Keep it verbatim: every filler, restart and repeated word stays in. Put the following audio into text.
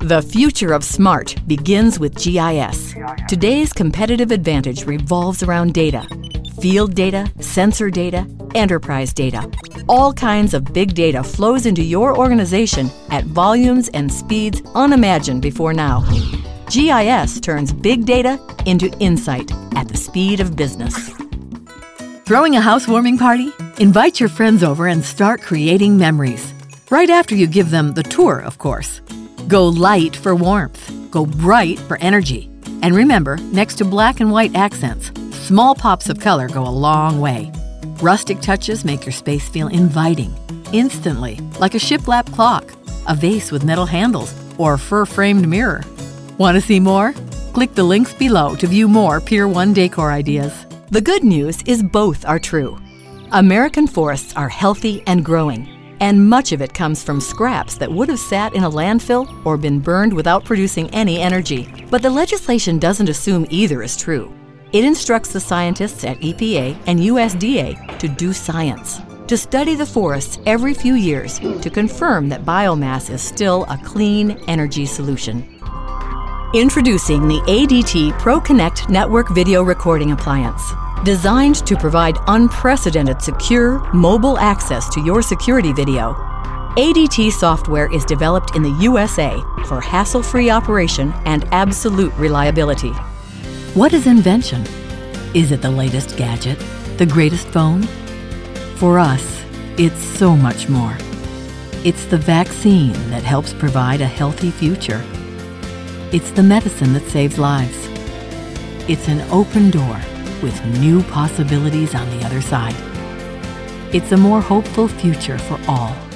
The future of smart begins with G I S. Today's competitive advantage revolves around data. Field data, sensor data, enterprise data. All kinds of big data flows into your organization at volumes and speeds unimagined before now. G I S turns big data into insight at the speed of business. Throwing a housewarming party? Invite your friends over and start creating memories. Right after you give them the tour, of course. Go light for warmth. Go bright for energy. And remember, next to black and white accents, small pops of color go a long way. Rustic touches make your space feel inviting, instantly, like a shiplap clock, a vase with metal handles, or a fur-framed mirror. Want to see more? Click the links below to view more Pier one decor ideas. The good news is both are true. American forests are healthy and growing, and much of it comes from scraps that would have sat in a landfill or been burned without producing any energy. But the legislation doesn't assume either is true. It instructs the scientists at E P A and U S D A to do science, to study the forests every few years to confirm that biomass is still a clean energy solution. Introducing the A D T ProConnect Network Video Recording Appliance. Designed to provide unprecedented secure, mobile access to your security video, A D T software is developed in the U S A for hassle-free operation and absolute reliability. What is invention? Is it the latest gadget? The greatest phone? For us, it's so much more. It's the vaccine that helps provide a healthy future. It's the medicine that saves lives. It's an open door with new possibilities on the other side. It's a more hopeful future for all.